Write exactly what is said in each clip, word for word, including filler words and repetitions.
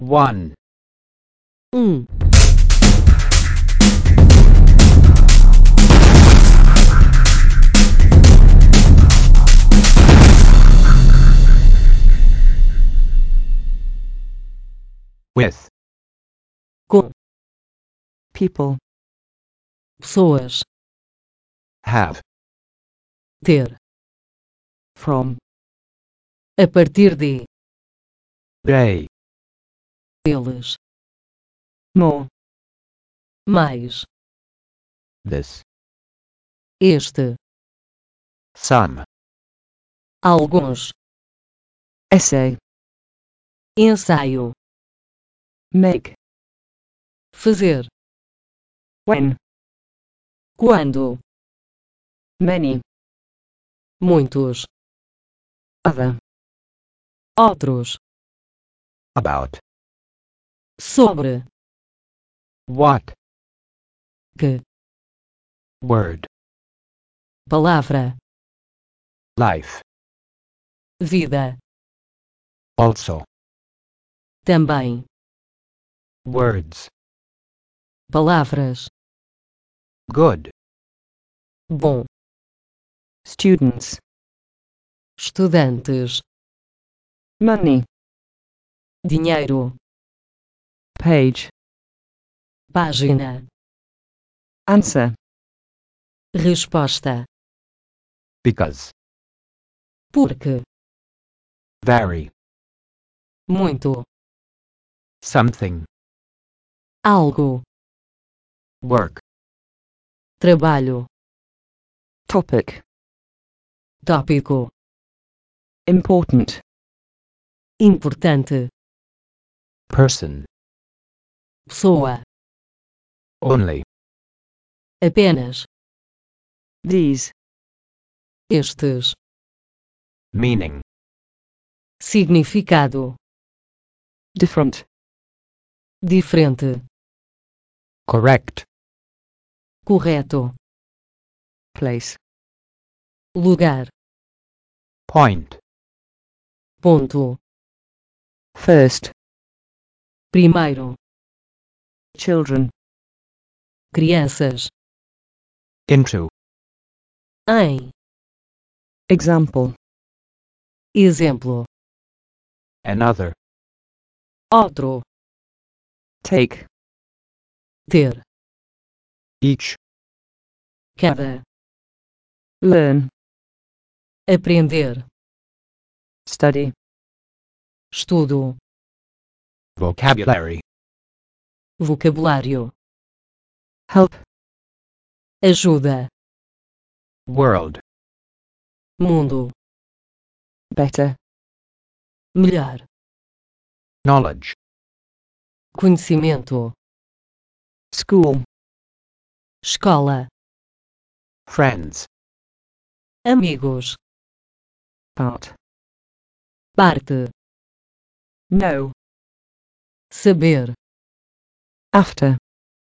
One. Um. With. Com. People. Pessoas. Have. Ter. From. A partir de. They. Eles. More. Mais. This. Este. Some. Alguns. Essay. Ensaio. Make. Fazer. When. Quando. Many. Muitos. Other. Outros. About. Sobre. What. Que. Word. Palavra. Life. Vida. Also. Também. Words. Palavras. Good. Bom. Students. Estudantes. Money. Dinheiro. Page. Página. Answer. Resposta. Because. Porque. Very. Muito. Something. Algo. Work. Trabalho. Topic. Tópico. Important. Importante. Person. Pessoa. Only. Apenas. These. Estes. Meaning. Significado. Different. Diferente. Correct. Correto. Place. Lugar. Point. Ponto. First. Primeiro. Children. Crianças. Into. Em. Example. Exemplo. Another. Outro. Take. Ter. Each. Cada. Learn. Aprender. Study. Estudo. Vocabulary. Vocabulário. Help. Ajuda. World. Mundo. Better. Melhor. Knowledge. Conhecimento. School. Escola. Friends. Amigos. Part. Parte. No. Saber. After.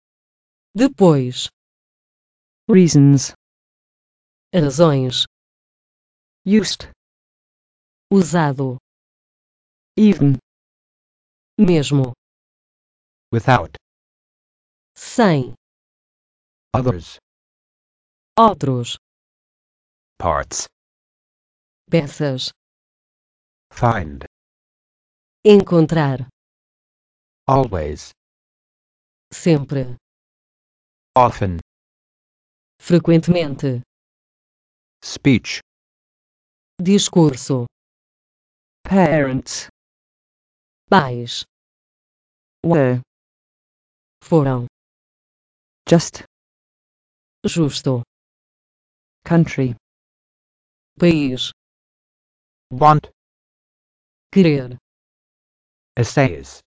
Depois. Reasons. Razões. Used. Usado. Even. Mesmo. Without. Sem. Others. Outros. Parts. Peças. Find. Encontrar. Always. Sempre. Often. Frequentemente. Speech. Discurso. Parents. Pais. Were. Foram. Just. Justo. Country. País. Want. Querer. Essays.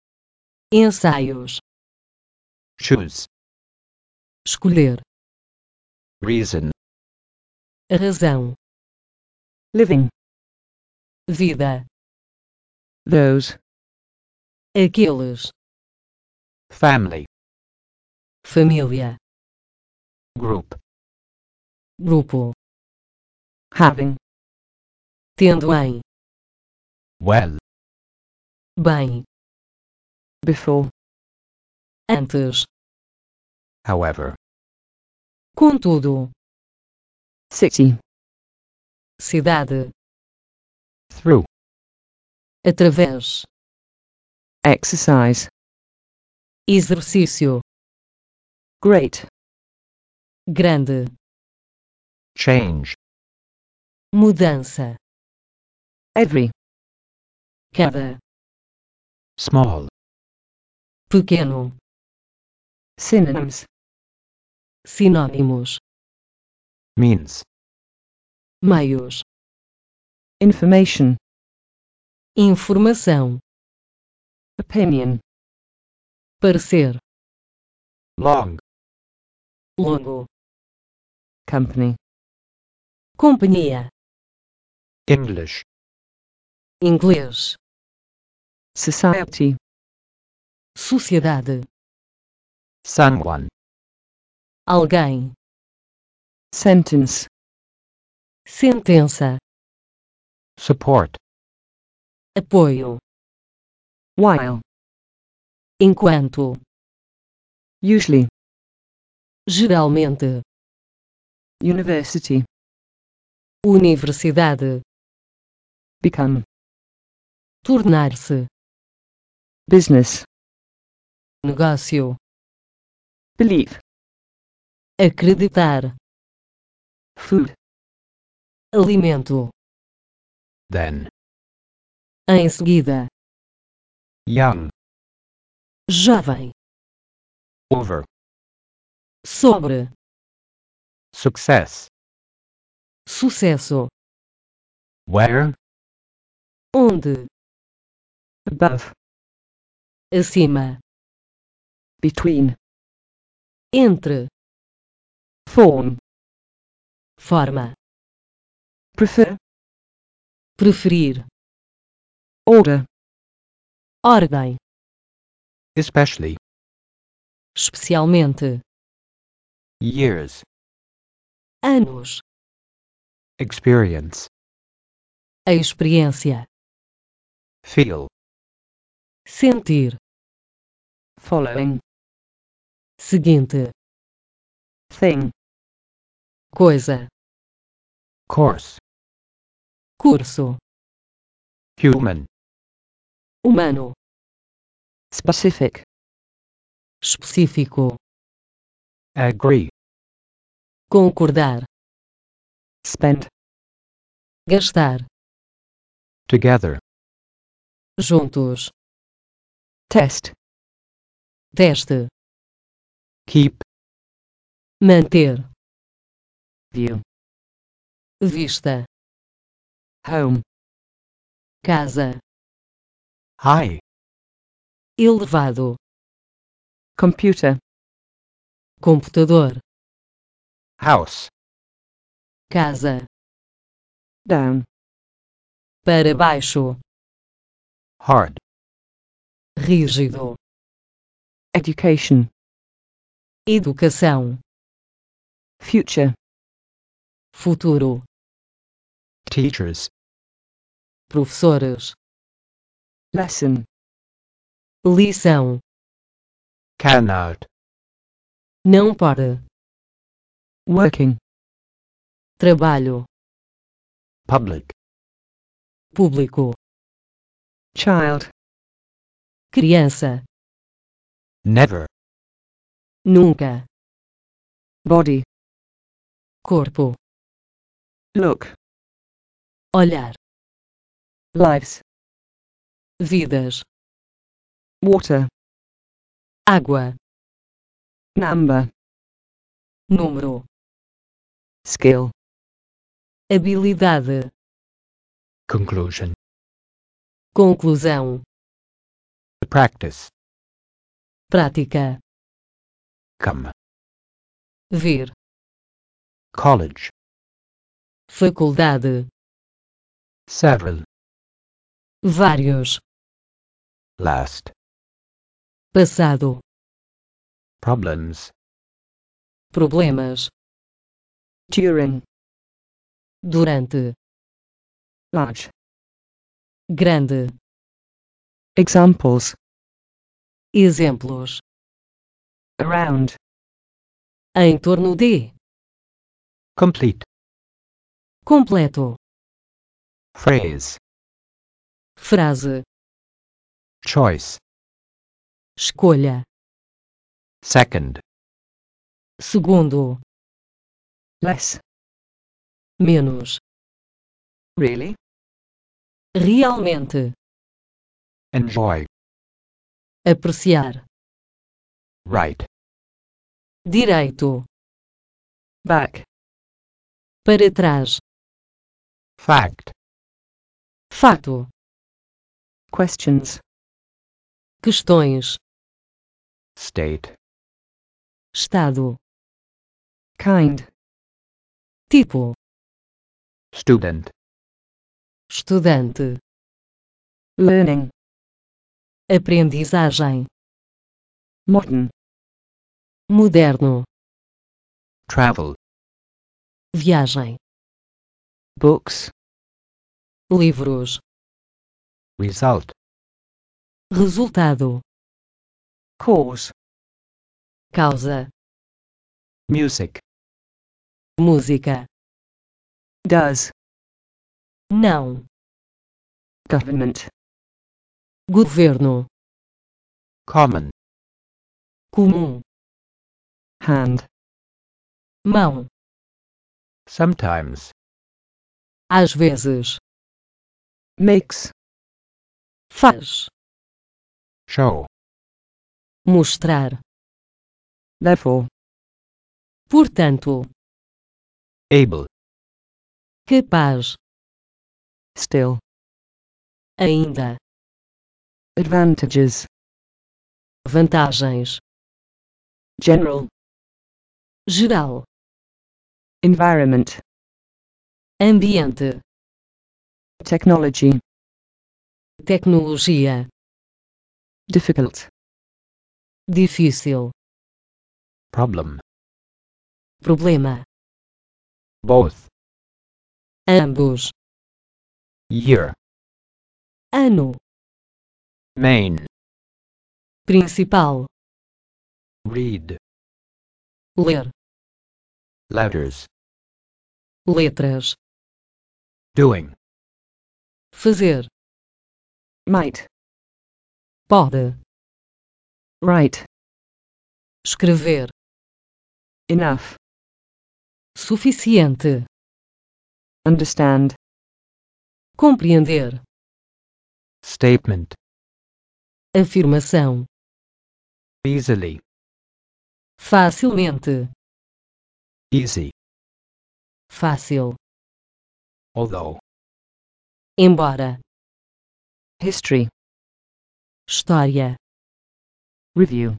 Ensaios. Choose. Escolher. Reason. Razão. Living. Vida. Those. Aqueles. Family. Família. Group. Grupo. Having. Tendo em. Well. Bem. before, antes, however, contudo, city, cidade, through, através, exercise, exercício, great, grande, change, mudança, every, cada, small, pequeno, synonyms, sinônimos, means, meios, information, informação, opinion, parecer, long, longo, company, companhia, English, inglês, society, sociedade, someone, alguém, sentence, sentença, support, apoio, while, enquanto, usually, geralmente, university, universidade, become, tornar-se, business, negócio, believe, acreditar, food, alimento, then, em seguida, young, jovem, over, sobre, success, sucesso, where, onde, above, acima, between, entre, form, forma, prefer, preferir, order, ordem, especially, especialmente, years, anos, experience, a experiência, feel, sentir, following, seguinte, thing, coisa, course, curso, human, humano, specific, específico, agree, concordar, spend, gastar, together, juntos, test, teste, keep, manter, view, vista, home, casa, high, elevado, computer, computador, house, casa, down, para baixo, hard, rígido, education, educação, future, futuro, teachers, professores, lesson, lição, cannot, não pode, working, trabalho, public, público, child, criança, never, nunca, body, corpo, look, olhar, lives, vidas, water, água, number, número, skill, habilidade, conclusion, conclusão, practice, prática, come, vir, college, faculdade, several, vários, last, passado, problems, problemas, during, durante, large, grande, examples, Exemplos. Around. Em torno de. Complete. Completo. Phrase. Frase. Choice. Escolha. Second. Segundo. Less. Menos. Really? Realmente. Enjoy. Apreciar. Right. Direito. Back. Para trás. Fact. Fato. Questions. Questões. State. Estado. Kind. Tipo. Student. Estudante. Learning. Aprendizagem. Modern. Moderno. Travel. Viagem. Books. Livros. Result. Resultado. Cause. Causa. Music. Música. Does. Não. Government. Governo. Common. Comum. Hand. Mão. Sometimes. Às vezes. Makes. Faz. Show. Mostrar. Therefore. Portanto. Able. Capaz. Still. Ainda. Advantages. Vantagens. General. Geral. Environment. Ambiente. Technology. Tecnologia. Difficult. Difícil. Problem. Problema. Both. Ambos. Year. Ano. Main. Principal. Read. Ler. Letters. Letras. Doing. Fazer. Might. Pode. Write. Escrever. Enough. Suficiente. Understand. Compreender. Statement. Afirmação. Easily. Facilmente. Easy. Fácil. Although. Embora. History. História. Review.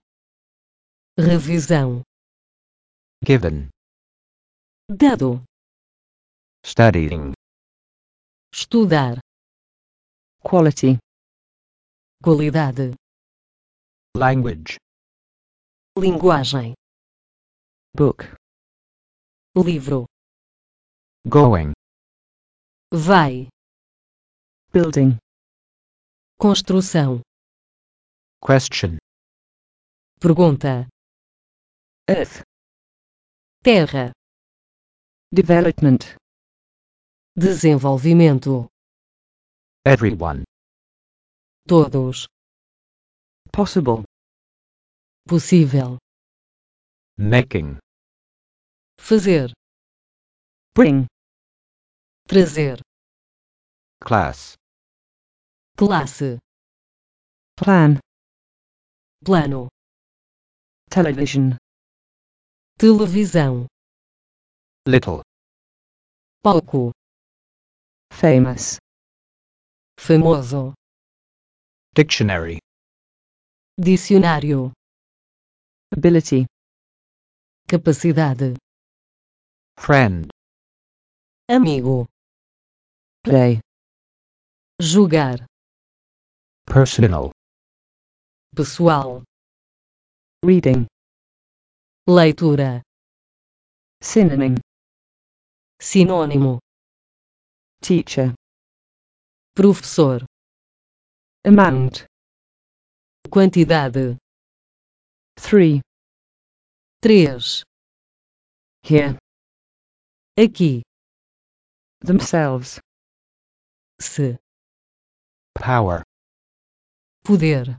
Revisão. Given. Dado. Studying. Estudar. Quality. Qualidade. Language. Linguagem. Book. Livro. Going. Vai. Building. Construção. Question. Pergunta. Earth. Terra. Development. Desenvolvimento. Everyone. Todos. Possible. Possível. Making. Fazer. Bring. Trazer. Class. Classe. Plan. Plano. Television. Televisão. Little. Pouco. Famous. Famoso. Dictionary. Dicionário. Ability. Capacidade. Friend. Amigo. Play. Jogar. Personal. Pessoal. Reading. Leitura. Synonym. Sinônimo. Teacher. Professor. Amount. quantidade, three, três, here, aqui, themselves, se, power, poder,